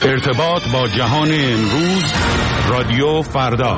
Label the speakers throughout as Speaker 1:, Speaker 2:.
Speaker 1: ارتباط با جهان امروز، رادیو فردا.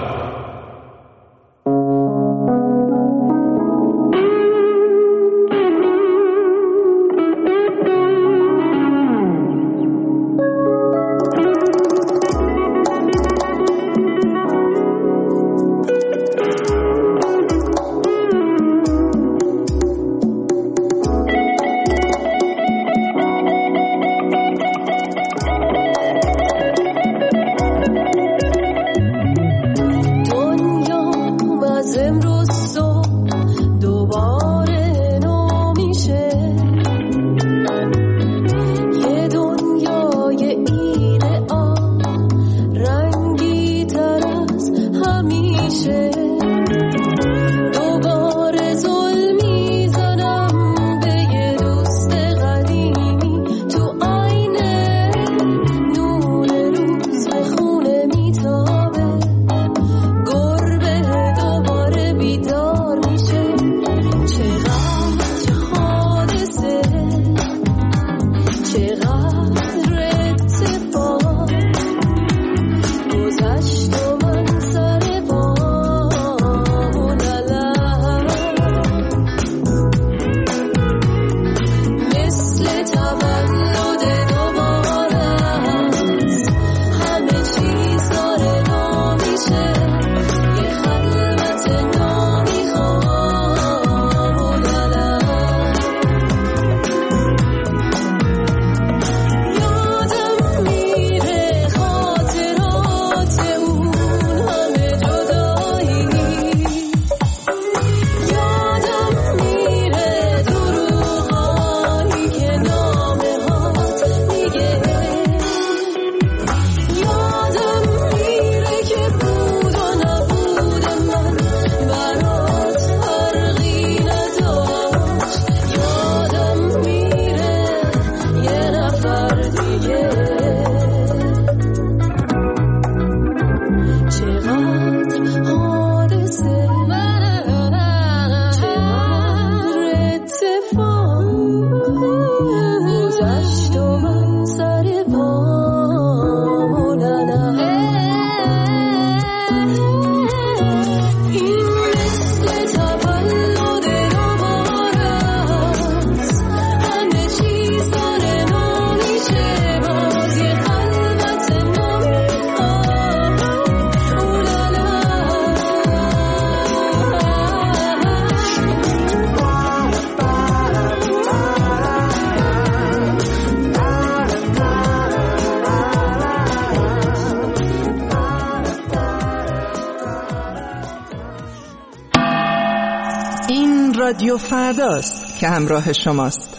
Speaker 2: رادیو فرداست که همراه شماست.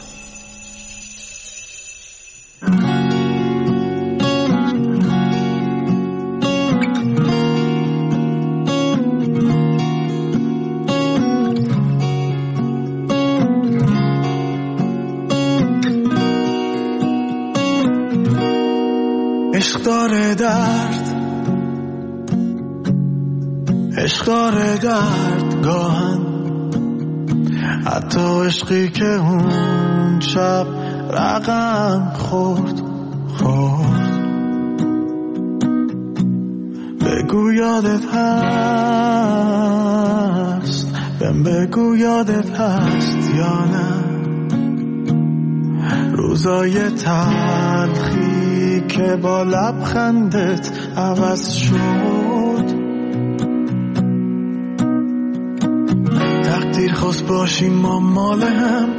Speaker 3: عشق داره درد، عشق داره درد گاهن، حتی عشقی که اون شب رقم خورد. بگو یادت هست، بگو یادت هست یا نه روزای تلخی که با لبخندت عوض شد. تقدیر خواست باشیم ما مال هم،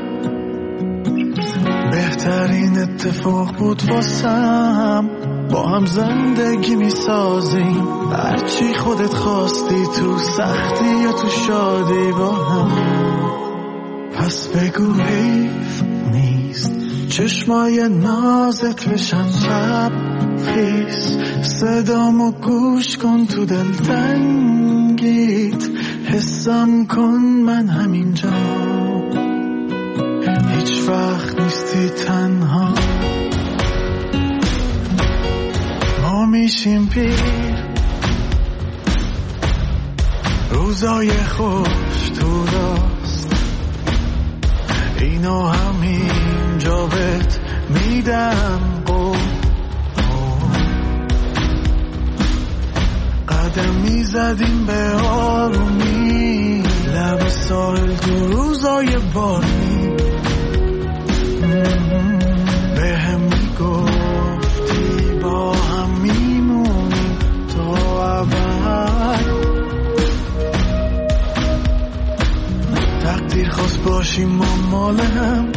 Speaker 3: بهترین اتفاق بود واسم. با هم زندگی می سازیم، هرچی خودت خواستی، تو سختی یا تو شادی با هم. پس بگو حیف نیست چشمای نازت بشن شب خیس، صدامو گوش کن تو دل تنگیت، حسم کن من همینجا، هیچ وقت نیستی تنها. ما میشیم پیر، روزای خوش تو راست، اینو همینجا بهت میدم قول. میزدیم به آرومی لب ساحل تو روزای بارونی به هم میگفتی با هم میمونیم تا ابد تقدیر خواست باشیم ما مال هم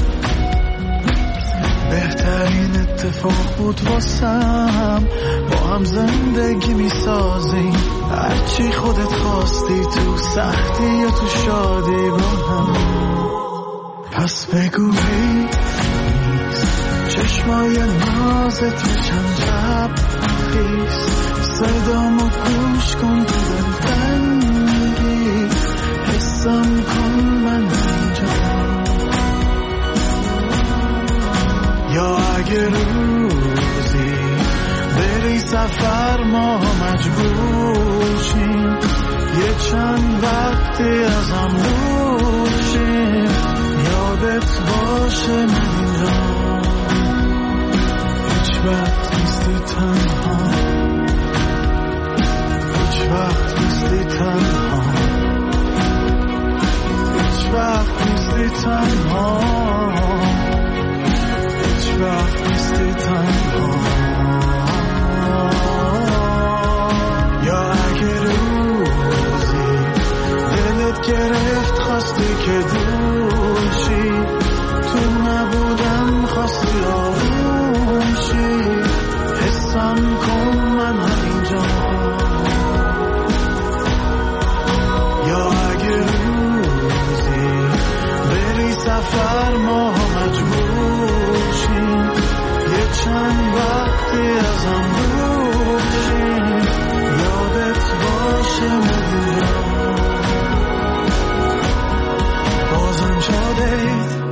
Speaker 3: بهترین اتفاق بود واسم با هم زندگی میسازیم هرچی خودت خواستی تو سختی یا تو شادی با هم پس بگو نیست چشمای نازت به چند جب خیست صدامو گوش کن تو دلتنگی حسم کن من اینجا یا اگه روزی بری سفر ما مجبور شیم یه چند وقتی از هم دور شیم یادت باشه من اینجا هیچ وقت نیستی تنها هیچ وقت نیستی تنها هیچ وقت نیستی تنها هیچ وقت نیستی تنها یا اگه روزی دلت گرفت خواستی که دور شی تو نبودم خواستی آروم شی حسم کن من همینجا یا اگه روزی بری سفر ما مجبور شیم یه چند وقتی از هم دور شیم یادت باشه مدیرم بازم شدید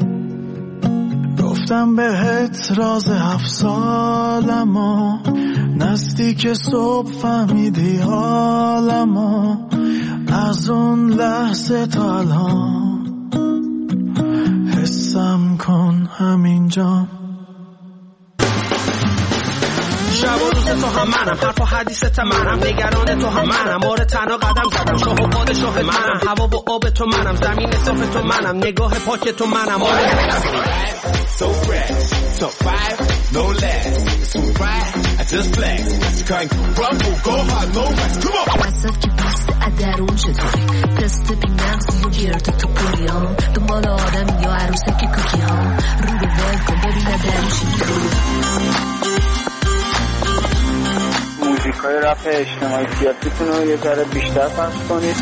Speaker 3: گفتم بهت راز 7 سالمو نزدیک صبح فهمیدی حالمو از اون لحظه تا الان حسم کن همینجا
Speaker 4: شب و روز تو هم منم حرف و حدیثت منم نگران تو هم منم بار تنها قدم زدم شاه و پادشاه منم هوا و آب تو منم زمین صاف تو منم نگاه پاک تو منم
Speaker 5: So fresh, so fire, no less. So right, I just flex. Can't rumble, go hard, no rest. Come on.
Speaker 6: وسط که پست ادرون چطوری تست بی مغزی و گرد تو پولی ها دنبال آدم یا عروسک کوکی ها رو به ول کن ببین ادروشی
Speaker 7: موزیک های رپ اجتماعی سیاسیتون رو یه ذره بیشتر پخش کنید.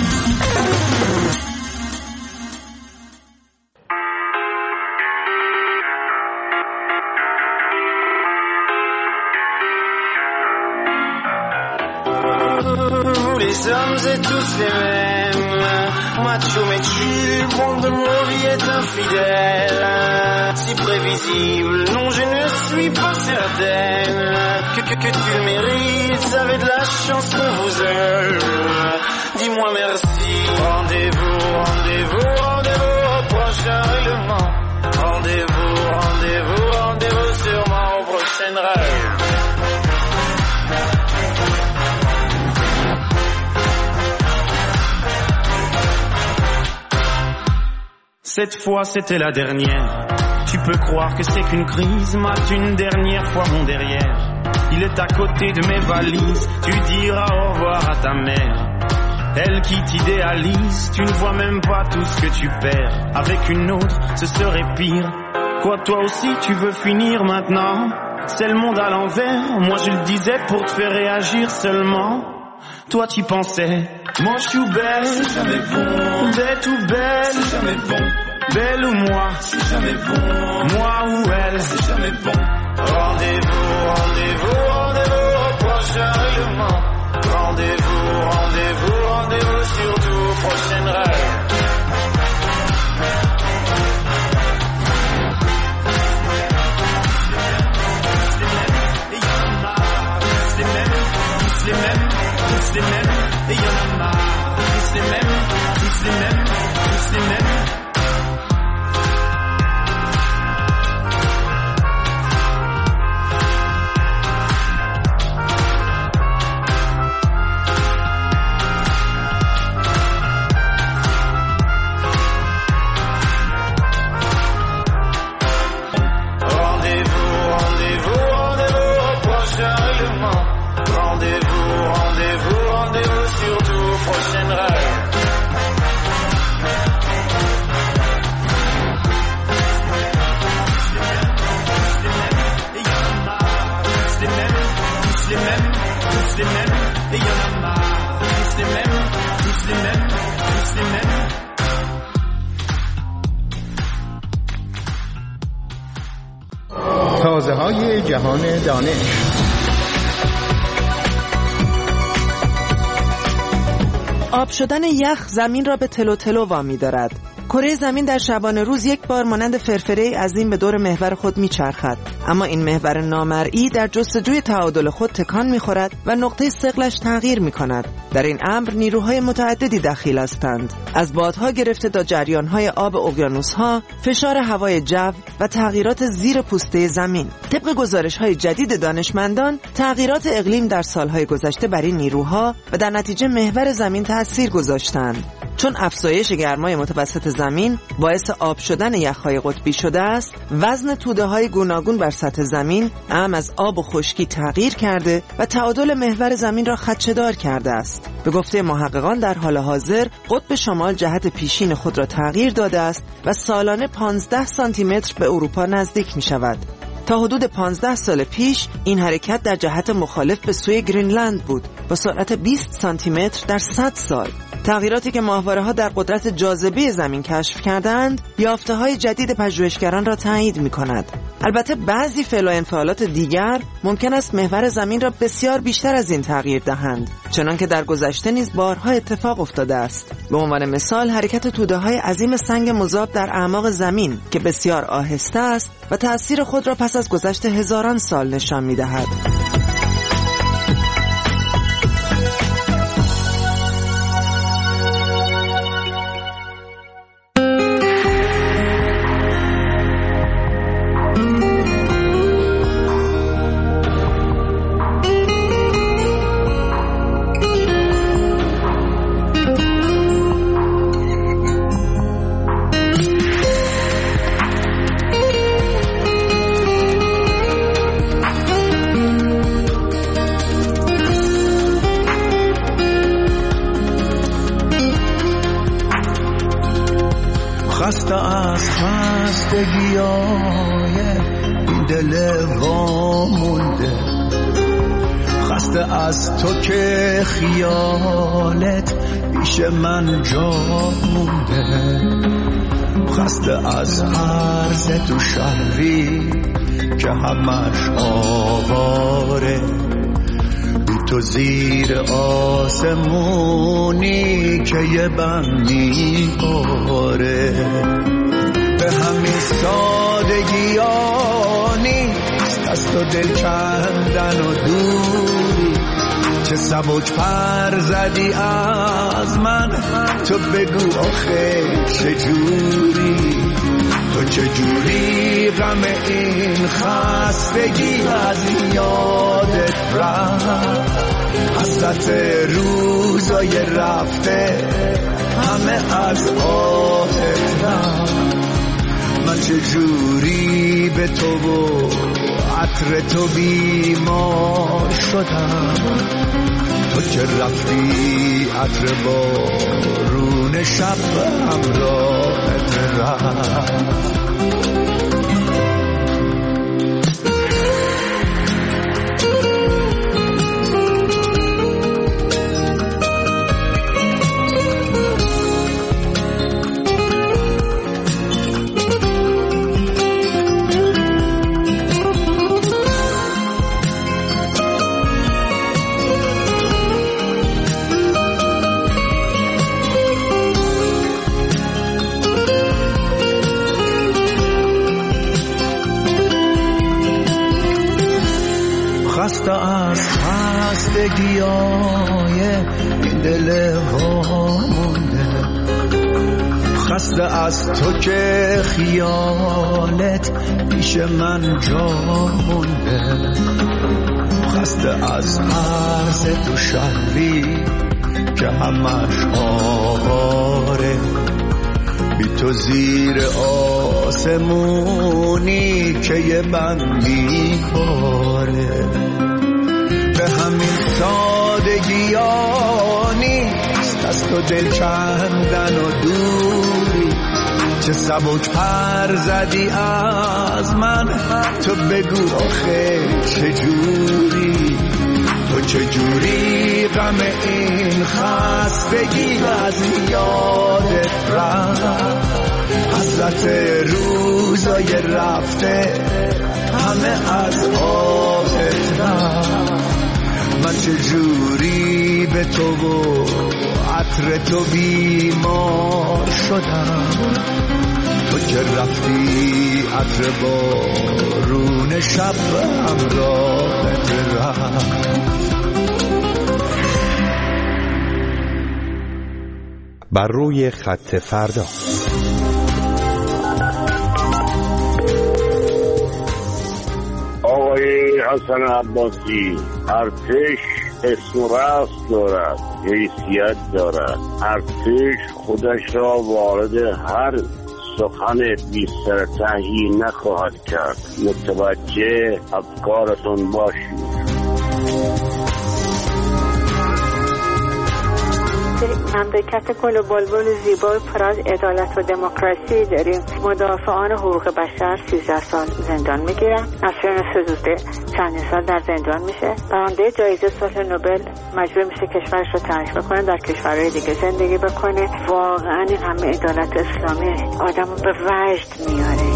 Speaker 8: Les hommes et tous les mêmes, macho mais tu, monde ma vie est infidèle, si prévisible, non je ne suis pas certaine, que tu le mérites, avez de la chance qu'on vous aime, dis-moi merci, rendez-vous, rendez-vous, rendez-vous au prochain règlement, rendez-vous, rendez-vous, rendez-vous sûrement au prochain rêve.
Speaker 9: Cette fois c'était la dernière. Tu peux croire que c'est qu'une crise, mate une dernière fois mon derrière. Il est à côté de mes valises, tu diras au revoir à ta mère. Elle qui t'idéalise, tu ne vois même pas tout ce que tu perds. Avec une autre, ce serait pire. Quoi, toi aussi tu veux finir maintenant? C'est le monde à l'envers, moi je le disais pour te faire réagir seulement. Toi tu pensais, moi je suis belle, c'est jamais bon. Bête ou belle, c'est jamais bon. Belle ou moi, c'est jamais bon. Moi ou elle, c'est jamais bon.
Speaker 8: Rendez-vous, rendez-vous, rendez-vous au prochain règlement. Rendez-vous, rendez-vous, rendez-vous surtout au prochain rêve.
Speaker 9: Tous les mêmes, et y'en a marre. Tous les mêmes, tous les mêmes, tous les mêmes.
Speaker 8: prochain rêve. Tous les mêmes, et y'en a marre. Tous les mêmes, tous les mêmes, tous les mêmes.
Speaker 10: تازه های جهان دانش.
Speaker 2: آب شدن یخ زمین را به تلو تلو وامی دارد. کره زمین در شبانه روز یک بار مانند فرفره عظیم به دور محور خود میچرخد، اما این محور نامرئی در جستجوی تعادل خود تکان میخورد و نقطه ثقلش تغییر میکند. در این امر نیروهای متعددی دخیل هستند، از بادها گرفته تا جریانهای آب اقیانوسها، فشار هوای جو و تغییرات زیر پوسته زمین. طبق گزارش‌های جدید دانشمندان، تغییرات اقلیم در سالهای گذشته بر این نیروها و در نتیجه محور زمین تأثیر گذاشتند. چون افزایش گرمای متوسط زمین باعث آب شدن یخ‌های قطبی شده است، وزن توده‌های گوناگون بر سطح زمین اعم از آب و خشکی تغییر کرده و تعادل محور زمین را خدشه‌دار کرده است. به گفته محققان در حال حاضر قطب شمال جهت پیشین خود را تغییر داده است و سالانه 15 سانتی متر به اروپا نزدیک می‌شود. تا حدود 15 سال پیش این حرکت در جهت مخالف به سوی گرینلند بود با سرعت 20 سانتی متر در 100 سال. تغییراتی که ماهواره‌ها در قدرت جاذبه زمین کشف کردند، یافته‌های جدید پژوهشگران را تایید می‌کند. البته بعضی فعل و انفعالات دیگر ممکن است محور زمین را بسیار بیشتر از این تغییر دهند، چنانکه در گذشته نیز بارها اتفاق افتاده است. به عنوان مثال حرکت توده‌های عظیم سنگ مذاب در اعماق زمین که بسیار آهسته است و تأثیر خود را پس از گذشت هزاران سال نشان می‌دهد.
Speaker 3: خسته از خستگیای این دل وامونده، خسته از تو که خیالت پیش من جا مونده، خسته از عرض تو شهری که همش آواره، بی تو زیر آسمونی که یه بندی باره. به همین سادگیانی از تو دل کندن و دوری، چه سبک پر زدی از من، تو بگو آخه چجوری، تو چجوری غم این خستگی از یادت رفت، حسرت روزای رفته همه از آهت رفت. من چجوری به تو و عطر تو بیمار شدم، تو که رفتی عطر بارون شب همراهت رفت. خسته از خستگیای این دل وامونده، خسته از تو که خیالت پیش من جا مونده، خسته از عرض تو شهری که همش آواره، بی تو زیر آسمونی که یه بندی باره. به همین سادگیانی تو دل کندن و دوری، چه سبک پر زدی از من، تو بگو آخه چجوری، تو چجوری غم این خستگی از یادت رفت، حسرت روزای رفته همه از آتت رفت، من چجوری به تو و عطر تو بیمار شدم، تو که رفتی عطر بارون شب همراهت رفت.
Speaker 11: بر روی خط فردا.
Speaker 12: آقای حسن عباسی، ارتش اسم و رسم دارد، حیثیت دارد. ارتش خودش را وارد هر سخن بی سر تهی نخواهد کرد. متوجه افکارتون باشید.
Speaker 13: مملکت گل و بلبل زیبا پر از عدالت و دموکراسی داریم. مدافعان حقوق بشر 13 سال زندان میگیرن. نسرین سزوده چندین سال در زندان میشه. برنده جایزه صلح نوبل مجبور میشه کشورش رو ترک بکنه، در کشورهای دیگه زندگی بکنه. واقعا این همه عدالت اسلامی آدمو به وجد میاره.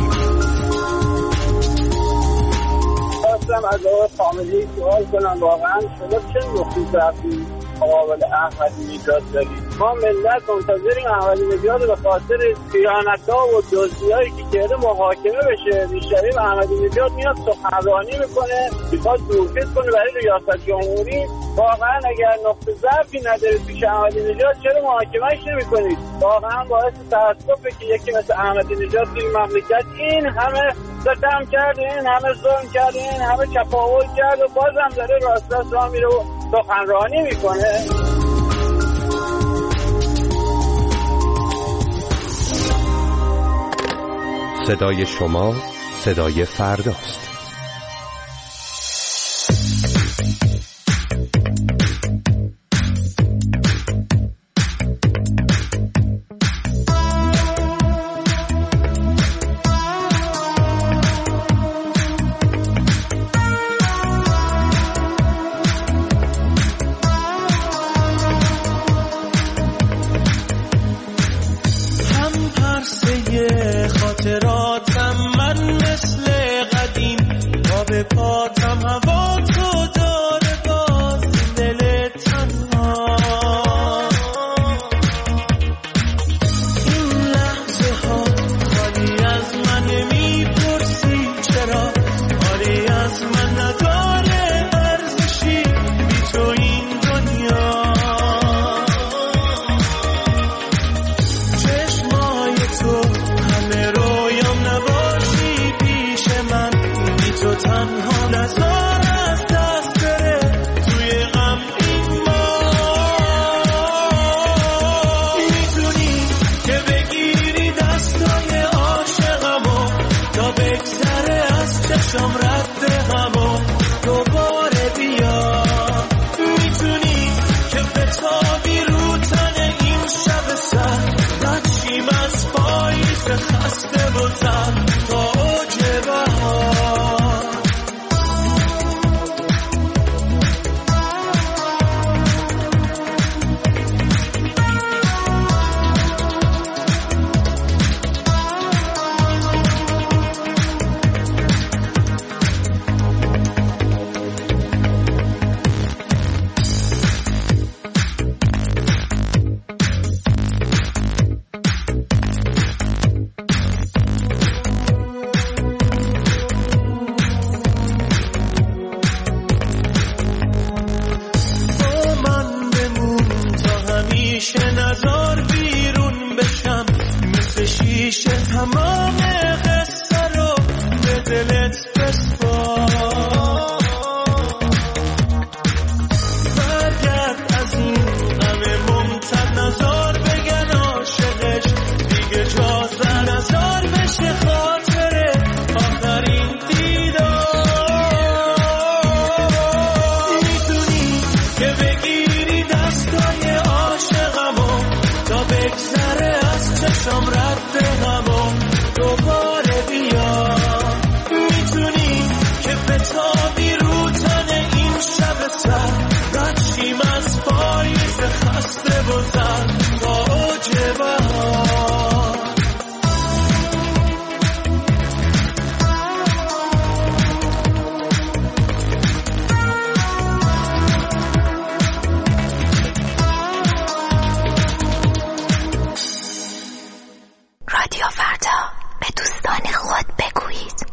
Speaker 7: خواستم از آقای خامنه‌ای سوال کنم، واقعا شما چه نقطه‌ای رفتید مقابل احمدی نژاد دارید؟ ما ملت منتظریم احمدی نژاد به خاطر خیانت‌ها و دزدی‌هایی که کرده محاکمه بشه. بیشترین احمدی نژاد میاد سخنرانی میکنه، میخواد دورفیز کنه برای ریاست جمهوری. واقعا اگر نقطه ضعفی ندارید پیش احمدی نژاد چرا محاکمه‌اش نمی‌کنید؟ واقعا باعث تأسفه که یکی مثل احمدی نژاد توی مملکت این همه ستم کرده، این همه ظلم کرده، این همه چپاول کرده و بازم داره راست راه میره و سخنرانی میکنه.
Speaker 11: صدای شما صدای فرداست.
Speaker 3: نشم رد هوا دوباره بیا میتونی که بتابی رو تن این شب سر رشیم از پاییز خسته بزن با اوج بهار
Speaker 6: رادیو فردا به دوستان خود بگویید.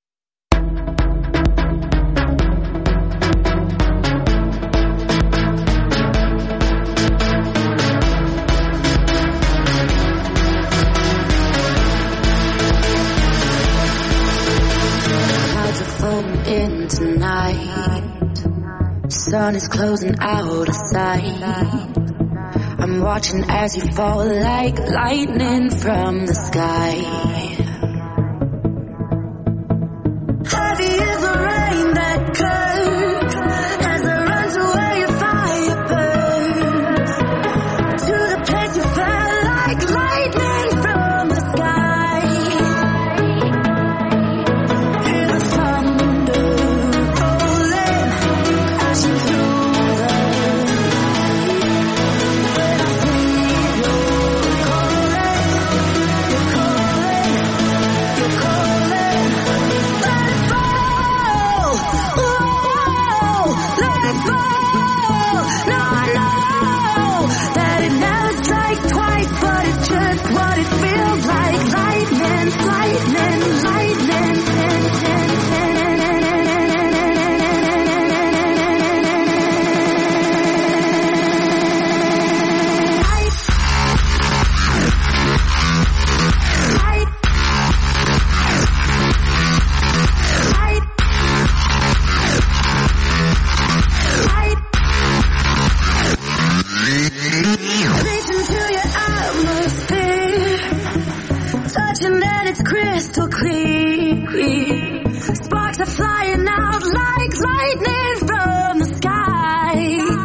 Speaker 14: In tonight, sun is closing out of sight. I'm watching as you fall like lightning from the sky. Heavy is the rain that curves as I run to where your fire burns, to the place you fell like lightning from the sky. Hear the thunder rolling, crashing through the crystal clear. Sparks are flying out like lightning from the sky.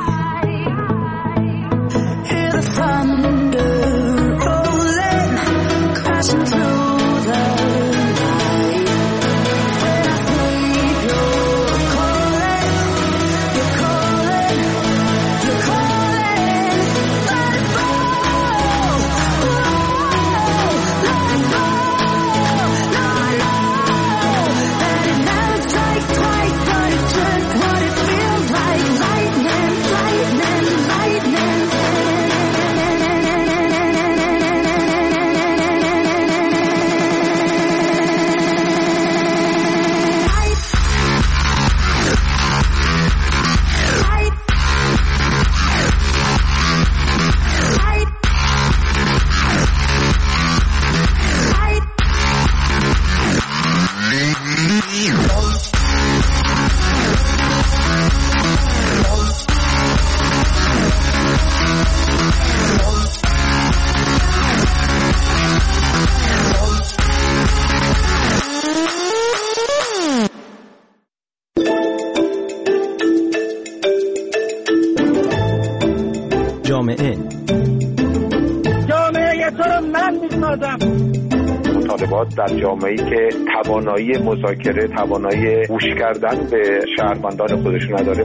Speaker 14: Hear the thunder rolling, crashing through the night. When I sleep, you're calling, you're calling, you're calling. Let it fall, let it fall.
Speaker 7: جامعه تو رو من میسازم.
Speaker 15: مطالبات در جامعه‌ای که توانایی مذاکره، توانایی گوش کردن به شهروندان خودشون نداره.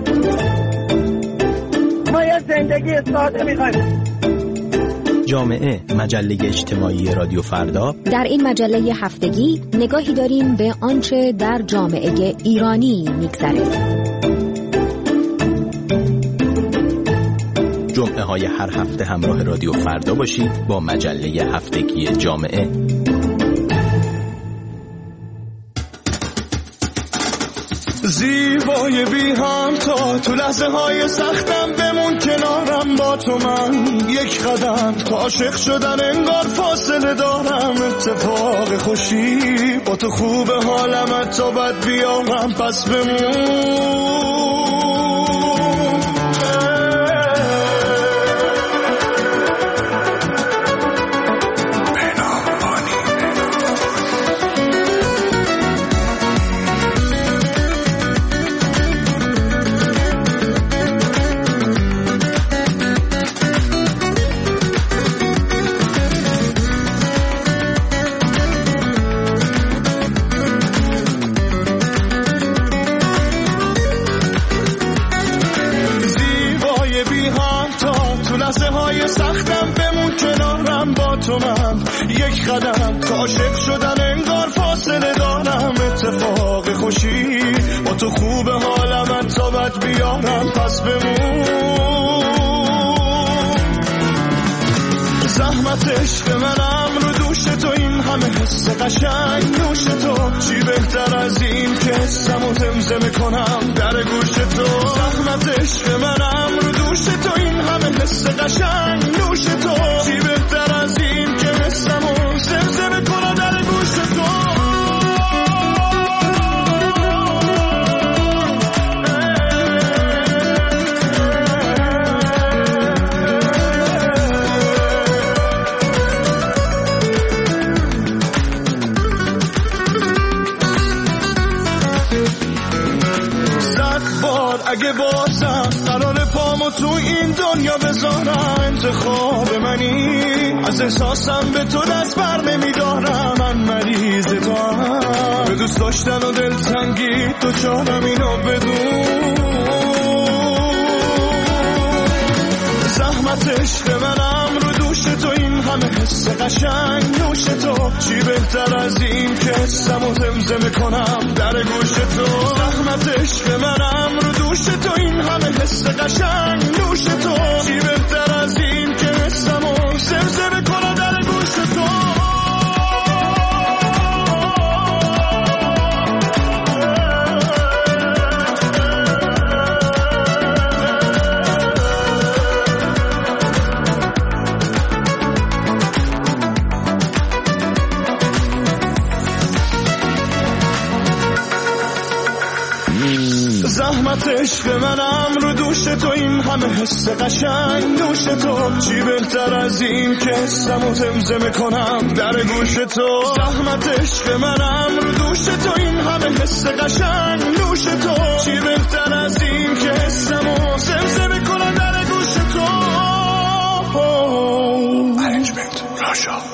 Speaker 7: ما یه زندگی ساده میخوایم.
Speaker 16: جامعه، مجله اجتماعی رادیو فردا.
Speaker 17: در این مجله هفتگی نگاهی داریم به آنچه در جامعه ایرانی میگذره.
Speaker 16: جمعه های هر هفته همراه رادیو فردا باشید با مجله هفتگی جامعه.
Speaker 3: زیبای بی همتا تو لحظه های سختم بمون کنارم با تو من یک قدم تو عاشق شدن انگار فاصله دارم اتفاق خوشی با تو خوب حالم تا بد بیارم پس بمون قدم تا عاشق شدن انگار فاصله دارم. اتفاق خوشی با تو خوب حالم تا بد بیارم پس بمون. زحمت عشق منم رو دوش تو این همه حس قشنگ نوش تو. چی بهتر از این که حسم و زمزمه کنم در گوش تو. زحمت عشق منم رو دوش تو این همه حس قشنگ نوش تو. چی بهتر از این که حسم و زمزمه کنم در گوش تو. اگه بازم قرار پامو تو این دنیا بذارم انتخاب منی. از احساسم به تو دست بر نمیدارم. من مریض تو هم به دوست داشتن و دلتنگی تو چارم اینو بدون. زحمت عشق منم رو دوش تو این همه حس قشنگ نوش تو. چی بهتر از این که حسم و زمزمه کنم در گوش تو. زحمت عشق منم رو دوش تو این همه حس قشنگ نوش تو. چی بهتر از این که حسم و زمزمه کنم در گوش تو. زحمت عشق منم رو دوش تو این همه حس قشنگ نوش تو. چی بهتر از این که حسم و زمزمه کنم در گوش تو. زحمت عشق منم رو دوش تو این همه حس قشنگ نوش تو. چی بهتر از این که حسم و زمزمه کنم در گوش تو. Arrangement Russia.